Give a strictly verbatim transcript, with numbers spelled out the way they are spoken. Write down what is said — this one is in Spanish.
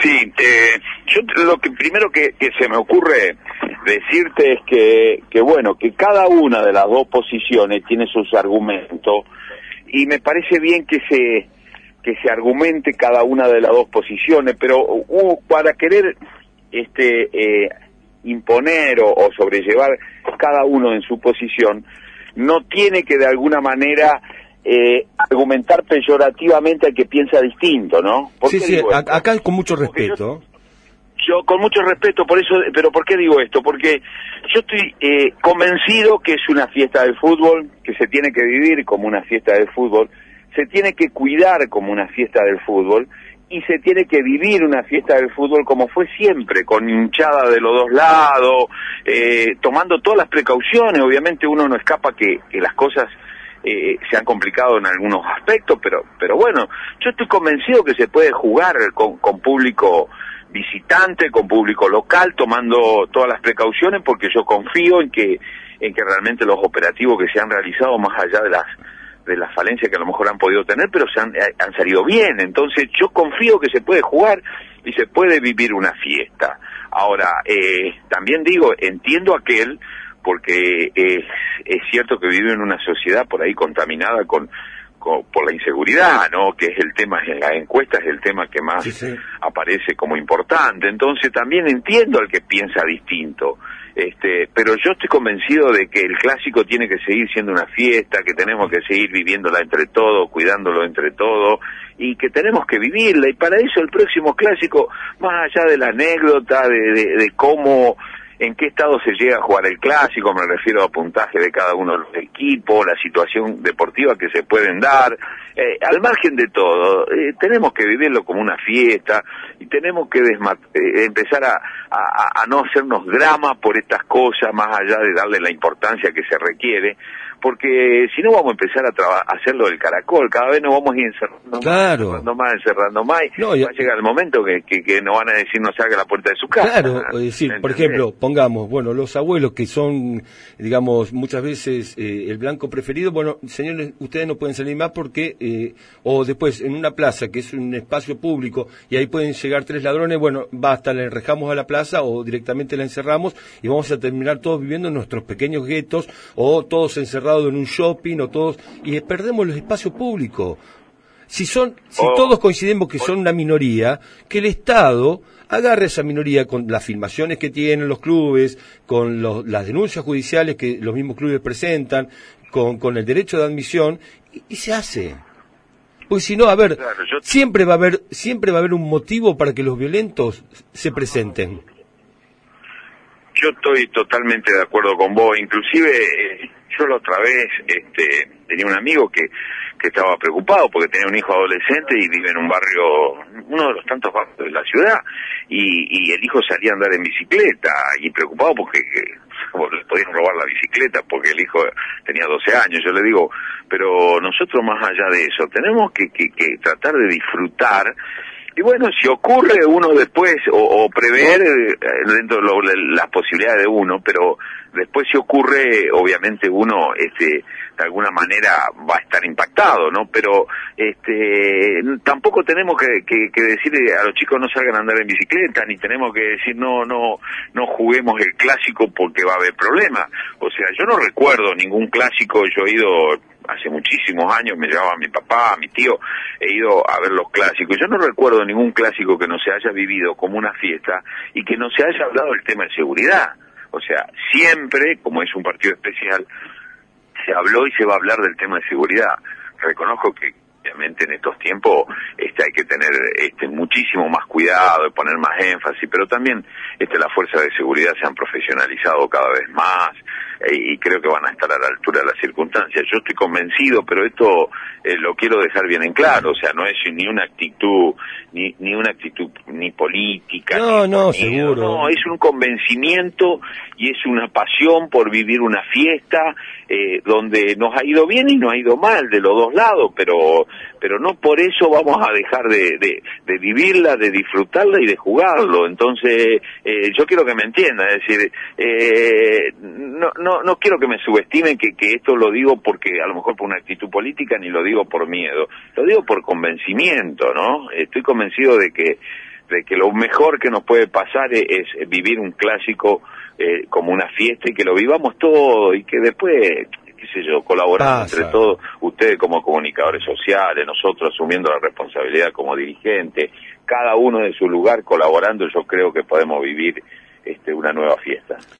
Sí, eh, yo lo que primero que, que se me ocurre decirte es que, que bueno, que cada una de las dos posiciones tiene sus argumentos y me parece bien que se que se argumente cada una de las dos posiciones, pero uh, para querer este eh, imponer o, o sobrellevar cada uno en su posición, no tiene que de alguna manera eh, argumentar peyorativamente al que piensa distinto, ¿no? ¿Por Sí, qué sí, digo a, esto? acá con mucho respeto. Yo, yo con mucho respeto, por eso, pero ¿por qué digo esto? Porque yo estoy eh, convencido que es una fiesta del fútbol, que se tiene que vivir como una fiesta del fútbol, se tiene que cuidar como una fiesta del fútbol, y se tiene que vivir una fiesta del fútbol como fue siempre, con hinchada de los dos lados, eh, tomando todas las precauciones. Obviamente uno no escapa que, que las cosas eh, se han complicado en algunos aspectos, pero pero bueno, yo estoy convencido que se puede jugar con, con público visitante, con público local, tomando todas las precauciones, porque yo confío en que en que realmente los operativos que se han realizado, más allá de las de las falencias que a lo mejor han podido tener, pero se han, han salido bien. Entonces yo confío que se puede jugar y se puede vivir una fiesta. Ahora, eh, también digo, entiendo aquel, porque eh, es cierto que vive en una sociedad por ahí contaminada con, con por la inseguridad, ¿no? Que es el tema, en las encuestas es el tema que más Sí, sí. aparece como importante. Entonces también entiendo al que piensa distinto. Este, pero yo estoy convencido de que el clásico tiene que seguir siendo una fiesta, que tenemos que seguir viviéndola entre todos, cuidándolo entre todos, y que tenemos que vivirla, y para eso el próximo clásico, más allá de la anécdota, de, de, de cómo, en qué estado se llega a jugar el clásico, me refiero a puntaje de cada uno de los equipos, la situación deportiva que se pueden dar, eh, al margen de todo, eh, tenemos que vivirlo como una fiesta, y tenemos que desma- eh, empezar a, a, a no hacernos drama por estas cosas, más allá de darle la importancia que se requiere, porque si no vamos a empezar a, traba- a hacerlo del caracol, cada vez nos vamos a ir encerrando Claro. más, encerrando más, encerrando más, y No, y- va a llegar el momento que, que, que nos van a decir no salga a la puerta de su casa. Claro, es decir, por ¿Entendés? ejemplo, pongamos, bueno, los abuelos que son, digamos, muchas veces eh, el blanco preferido, bueno, señores, ustedes no pueden salir más porque, eh, o después en una plaza que es un espacio público y ahí pueden llegar tres ladrones, bueno, basta, le enrejamos a la plaza o directamente la encerramos y vamos a terminar todos viviendo en nuestros pequeños guetos o todos encerrados en un shopping o todos, y perdemos los espacios públicos. Si son, si Oh, todos coincidimos que son una minoría, que el Estado agarre esa minoría con las filmaciones que tienen los clubes, con los, las denuncias judiciales que los mismos clubes presentan, con, con el derecho de admisión, y, y se hace. Porque si no, a ver, Claro, yo- siempre va a haber, siempre va a haber un motivo para que los violentos se presenten. Yo estoy totalmente de acuerdo con vos, inclusive eh, yo la otra vez este, tenía un amigo que, que estaba preocupado porque tenía un hijo adolescente y vive en un barrio, uno de los tantos barrios de la ciudad, y, y el hijo salía a andar en bicicleta, y preocupado porque que, le podían robar la bicicleta porque el hijo tenía doce años. Yo le digo, pero nosotros más allá de eso, tenemos que, que, que tratar de disfrutar. Y bueno, si ocurre uno después, o, o prever eh, dentro de lo, las posibilidades de uno, pero después si ocurre, obviamente uno, este, de alguna manera va a estar impactado, ¿no? Pero, este, tampoco tenemos que, que, que decirle a los chicos no salgan a andar en bicicleta, ni tenemos que decir no, no, no juguemos el clásico porque va a haber problemas. O sea, yo no recuerdo ningún clásico, yo he ido hace muchísimos años, me llevaba mi papá, mi tío, he ido a ver los clásicos. Yo no recuerdo ningún clásico que no se haya vivido como una fiesta y que no se haya hablado del tema de seguridad. O sea, siempre, como es un partido especial, se habló y se va a hablar del tema de seguridad. Reconozco que obviamente en estos tiempos este hay que tener este muchísimo más cuidado, poner más énfasis, pero también este las fuerzas de seguridad se han profesionalizado cada vez más, eh, y creo que van a estar a la altura de las circunstancias. Yo estoy convencido, pero esto eh, lo quiero dejar bien en claro, o sea, no es ni una actitud ni ni una actitud ni política, No, ni no, miedo, seguro. no, es un convencimiento y es una pasión por vivir una fiesta eh, donde nos ha ido bien y nos ha ido mal de los dos lados, pero pero no por eso vamos a dejar de, de, de vivirla, de disfrutarla y de jugarlo. Entonces, eh, yo quiero que me entiendan, es decir, eh, no, no, no quiero que me subestimen que, que esto lo digo porque a lo mejor por una actitud política, ni lo digo por miedo, lo digo por convencimiento, ¿no? Estoy convencido de que de que lo mejor que nos puede pasar es, es vivir un clásico eh, como una fiesta y que lo vivamos todo y que después, qué sé yo, colaborando Pasa. entre todos, ustedes como comunicadores sociales, nosotros asumiendo la responsabilidad como dirigentes, cada uno de su lugar colaborando, yo creo que podemos vivir este, una nueva fiesta.